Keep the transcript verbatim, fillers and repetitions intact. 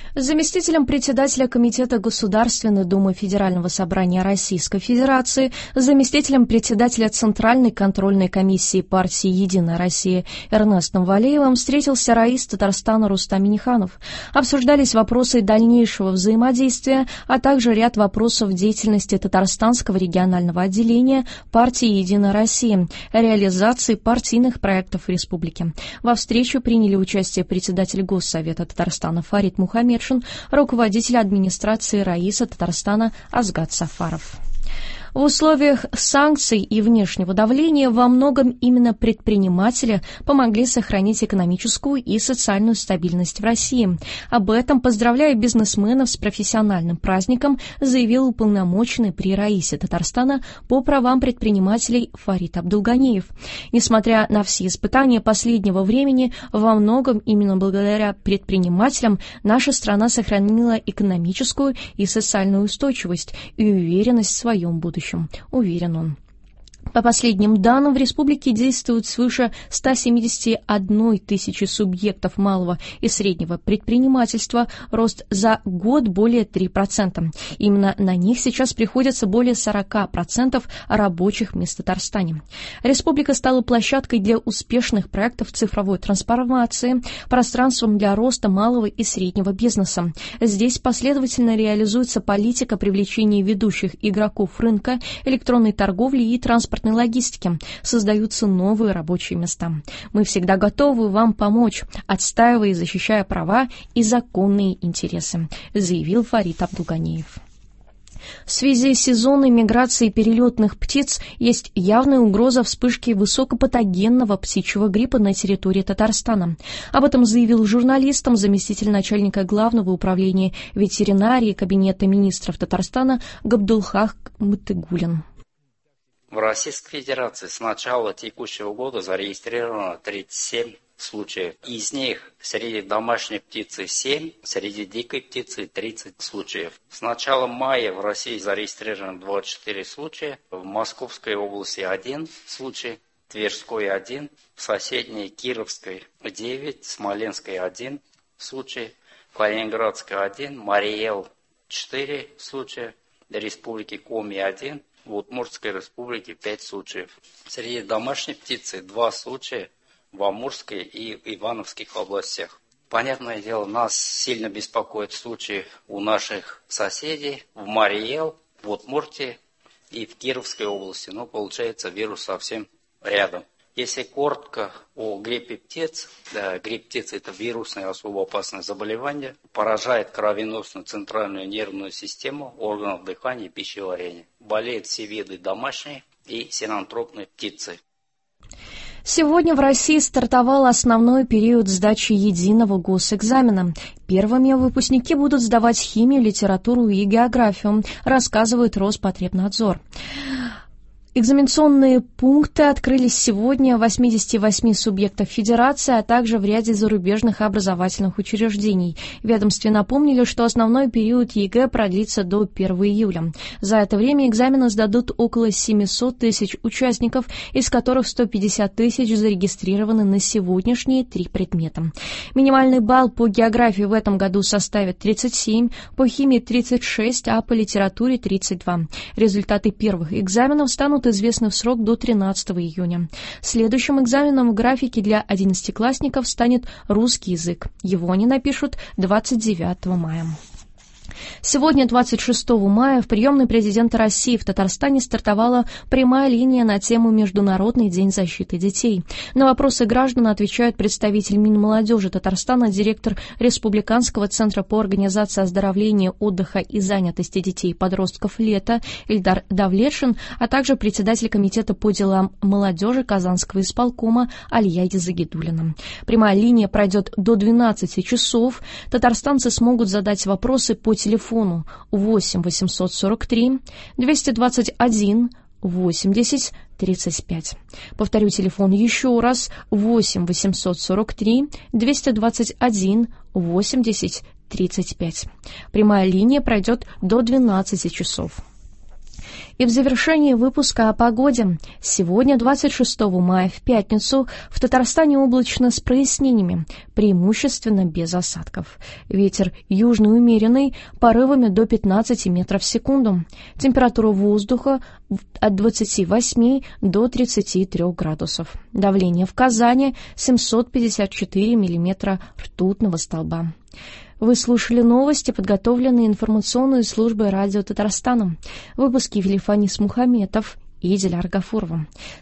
Заместителем председателя Комитета Государственной Думы Федерального собрания Российской Федерации, заместителем председателя Центральной контрольной комиссии партии «Единая Россия» Эрнестом Валеевым встретился раис Татарстана Рустам Минниханов. Обсуждались вопросы дальнейшего взаимодействия, а также ряд вопросов деятельности Татарстанского регионального отделения партии «Единая Россия», реализации партийных проектов в республике. Во встрече приняли участие председатель Госсовета Татарстана Фарид Мухаммедшин, руководитель администрации раиса Татарстана Азгат Сафаров. В условиях санкций и внешнего давления во многом именно предприниматели помогли сохранить экономическую и социальную стабильность в России. Об этом, поздравляя бизнесменов с профессиональным праздником, заявил уполномоченный при раисе Татарстана по правам предпринимателей Фарид Абдулганиев. Несмотря на все испытания последнего времени, во многом именно благодаря предпринимателям наша страна сохранила экономическую и социальную устойчивость и уверенность в своем будущем. Уверен он. По последним данным, в республике действует свыше ста семидесяти одной тысячи субъектов малого и среднего предпринимательства, рост за год более трёх процентов. Именно на них сейчас приходится более сорока процентов рабочих мест в Татарстане. Республика стала площадкой для успешных проектов цифровой трансформации, пространством для роста малого и среднего бизнеса. Здесь последовательно реализуется политика привлечения ведущих игроков рынка, электронной торговли и транспортной логистики, создаются новые рабочие места. Мы всегда готовы вам помочь, отстаивая и защищая права и законные интересы, заявил Фарид Абдулганиев. В связи с сезонной миграцией перелетных птиц есть явная угроза вспышки высокопатогенного птичьего гриппа на территории Татарстана. Об этом заявил журналистам заместитель начальника Главного управления ветеринарии Кабинета министров Татарстана Габдулхах Мытыгулин. В Российской Федерации с начала текущего года зарегистрировано тридцать семь случаев. Из них среди домашней птицы семь, среди дикой птицы тридцать случаев. С начала мая в России зарегистрировано двадцать четыре случая, в Московской области один случай, Тверской один, в соседней Кировской девять, Смоленской один случай, Калининградской один, Мариэл четыре случая, Республики Коми один, в Удмуртской республике пять случаев. Среди домашней птицы два случая в Амурской и Ивановских областях. Понятное дело, нас сильно беспокоят случаи у наших соседей в Мариэл, в Удмуртии и в Кировской области. Но получается, вирус совсем рядом. Если коротко о гриппе птиц, да, грипп птиц – это вирусное особо опасное заболевание, поражает кровеносную центральную нервную систему, органов дыхания и пищеварения. Болеют все виды домашней и синантропной птицы. Сегодня в России стартовал основной период сдачи единого госэкзамена. Первыми выпускники будут сдавать химию, литературу и географию, рассказывает Роспотребнадзор. Экзаменационные пункты открылись сегодня в восьмидесяти восьми субъектах Федерации, а также в ряде зарубежных образовательных учреждений. В ведомстве напомнили, что основной период ЕГЭ продлится до первого июля. За это время экзамены сдадут около семисот тысяч участников, из которых сто пятьдесят тысяч зарегистрированы на сегодняшние три предмета. Минимальный балл по географии в этом году составит тридцать семь, по химии тридцать шесть, а по литературе тридцать два. Результаты первых экзаменов станут известны в срок до тринадцатого июня. Следующим экзаменом в графике для одиннадцатиклассников станет русский язык. Его они напишут двадцать девятого мая. Сегодня, двадцать шестого мая, в приемной президента России в Татарстане стартовала прямая линия на тему «Международный день защиты детей». На вопросы граждан отвечает представитель Минмолодежи Татарстана, директор Республиканского центра по организации оздоровления, отдыха и занятости детей и подростков «Лето» Ильдар Давлетшин, а также председатель комитета по делам молодежи Казанского исполкома Алия Языгидулина. Прямая линия пройдет до двенадцати часов. Татарстанцы смогут задать вопросы по телефону восемь восемьсот сорок три двести двадцать один восемьдесят тридцать пять. Повторю телефон еще раз: восемь восемьсот сорок три двести двадцать один восемьдесят тридцать пять. Прямая линия пройдет до двенадцати часов. И в завершении выпуска о погоде. Сегодня, двадцать шестого мая, в пятницу, в Татарстане облачно с прояснениями, преимущественно без осадков. Ветер южный умеренный, порывами до пятнадцати метров в секунду. Температура воздуха от двадцати восьми до тридцати трёх градусов. Давление в Казани семьсот пятьдесят четыре миллиметра ртутного столба. Вы слушали новости, подготовленные информационной службой радио Татарстана. Выпуски вели Фанис Мухаметов и Диляра Гафурова.